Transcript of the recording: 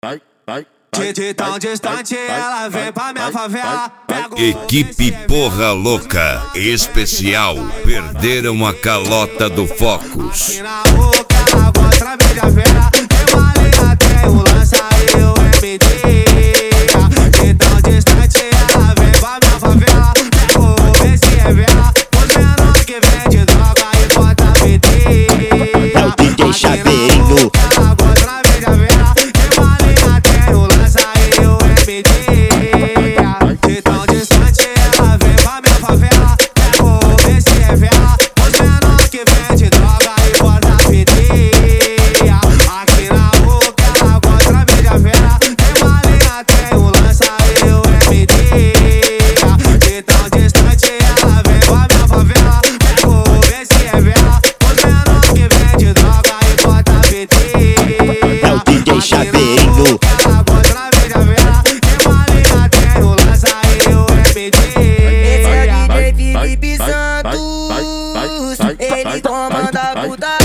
De tão distante ela vem pra minha favela. Equipe Porra Louca Especial perderam a calota do Focus. Aqui na boca, contra a mídia vera. Tem uma linha, tem o lança e o MD. De tão distante ela vem pra minha favela. Pego ver se é vela. Os menores que vende droga e bota PT. É o DJ Chaveirinho. De tão distante ela vem pra minha favela. Pego ver se é vela. Os menores que vende droga e bota PT. Aqui na boca, contra a mídia vera. Tem uma linha, tem o lança e o MD. De tão distante ela vem pra minha favela. Pego ver se é vela. Os menores que vende droga e bota PT. É o DJ Chaveirinho. Esse é o DJ Felipe Santos, ele comanda a puta.